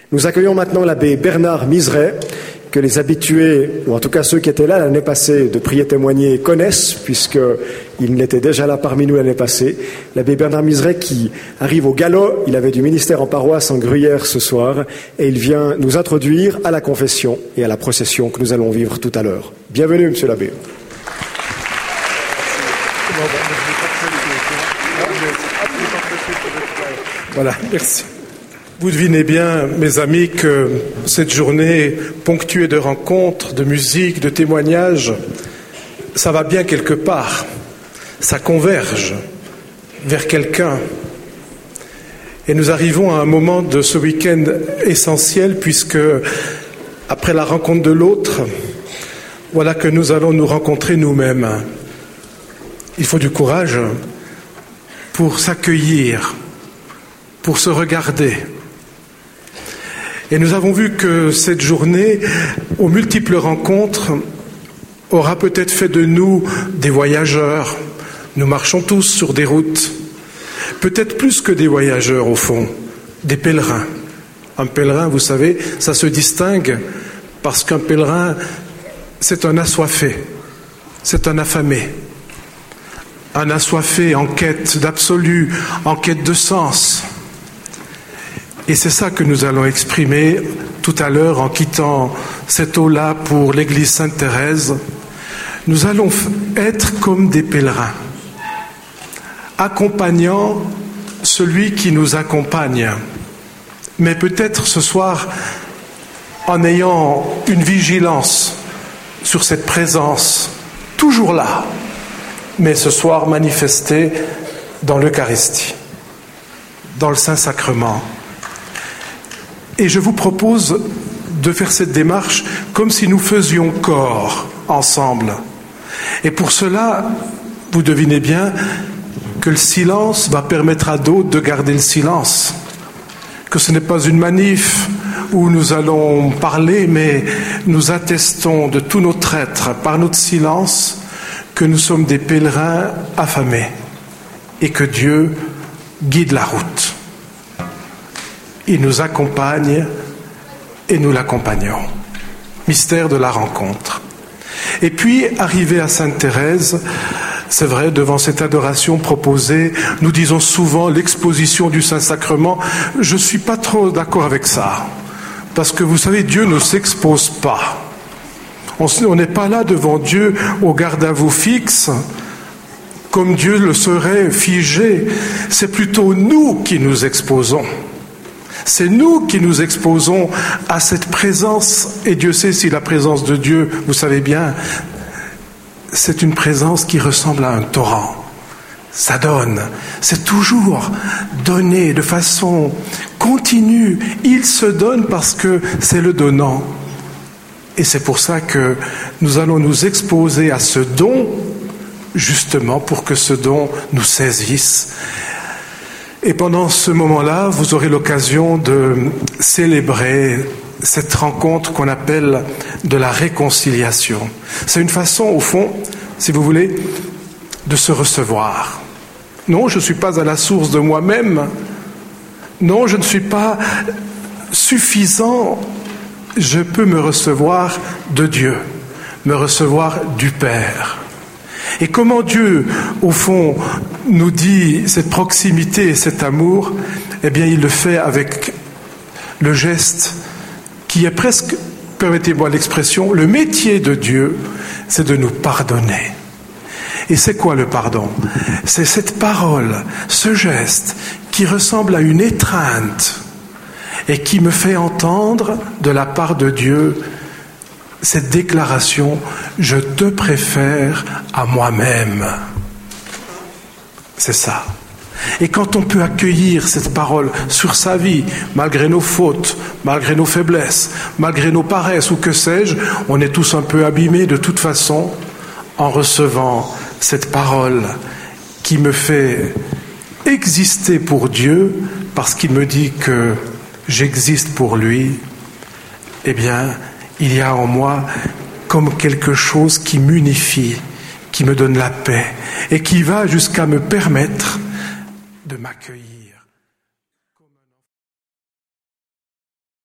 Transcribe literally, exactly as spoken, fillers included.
Nous accueillons maintenant l'abbé Bernard Miseret, que les habitués, ou en tout cas ceux qui étaient là l'année passée de Prier Témoigner connaissent, puisqu'il était déjà là parmi nous l'année passée. L'abbé Bernard Miseret qui arrive au galop, il avait du ministère en paroisse en Gruyère ce soir, et il vient nous introduire à la confession et à la procession que nous allons vivre tout à l'heure. Bienvenue, monsieur l'abbé. Voilà, merci. Vous devinez bien, mes amis, que cette journée ponctuée de rencontres, de musique, de témoignages, ça va bien quelque part. Ça converge vers quelqu'un. Et nous arrivons à un moment de ce week-end essentiel, puisque, après la rencontre de l'autre, voilà que nous allons nous rencontrer nous-mêmes. Il faut du courage pour s'accueillir, pour se regarder. Et nous avons vu que cette journée, aux multiples rencontres, aura peut-être fait de nous des voyageurs. Nous marchons tous sur des routes. Peut-être plus que des voyageurs, au fond, des pèlerins. Un pèlerin, vous savez, ça se distingue parce qu'un pèlerin, c'est un assoiffé, c'est un affamé. Un assoiffé en quête d'absolu, en quête de sens. Et c'est ça que nous allons exprimer tout à l'heure en quittant cette eau-là pour l'église Sainte-Thérèse. Nous allons être comme des pèlerins, accompagnant celui qui nous accompagne. Mais peut-être ce soir, en ayant une vigilance sur cette présence, toujours là, mais ce soir manifestée dans l'Eucharistie, dans le Saint-Sacrement. Et je vous propose de faire cette démarche comme si nous faisions corps ensemble. Et pour cela, vous devinez bien que le silence va permettre à d'autres de garder le silence. Que ce n'est pas une manif où nous allons parler, mais nous attestons de tout notre être, par notre silence, que nous sommes des pèlerins affamés et que Dieu guide la route. Il nous accompagne et nous l'accompagnons. Mystère de la rencontre. Et puis, arrivé à Sainte-Thérèse, c'est vrai, devant cette adoration proposée, nous disons souvent l'exposition du Saint-Sacrement. Je ne suis pas trop d'accord avec ça. Parce que vous savez, Dieu ne s'expose pas. On n'est pas là devant Dieu au garde-à-vous fixe, comme Dieu le serait figé. C'est plutôt nous qui nous exposons. C'est nous qui nous exposons à cette présence, et Dieu sait si la présence de Dieu, vous savez bien, c'est une présence qui ressemble à un torrent. Ça donne, c'est toujours donné de façon continue. Il se donne parce que c'est le donnant. Et c'est pour ça que nous allons nous exposer à ce don, justement pour que ce don nous saisisse. Et pendant ce moment-là, vous aurez l'occasion de célébrer cette rencontre qu'on appelle de la réconciliation. C'est une façon, au fond, si vous voulez, de se recevoir. Non, je ne suis pas à la source de moi-même. Non, je ne suis pas suffisant. Je peux me recevoir de Dieu, me recevoir du Père. Et comment Dieu, au fond, nous dit cette proximité et cet amour, eh bien, il le fait avec le geste qui est presque, permettez-moi l'expression, le métier de Dieu, c'est de nous pardonner. Et c'est quoi le pardon? C'est cette parole, ce geste qui ressemble à une étreinte et qui me fait entendre de la part de Dieu cette déclaration « Je te préfère à moi-même ». C'est ça. Et quand on peut accueillir cette parole sur sa vie, malgré nos fautes, malgré nos faiblesses, malgré nos paresses ou que sais-je, on est tous un peu abîmés de toute façon en recevant cette parole qui me fait exister pour Dieu parce qu'il me dit que j'existe pour lui. Eh bien, il y a en moi comme quelque chose qui m'unifie, qui me donne la paix et qui va jusqu'à me permettre de m'accueillir.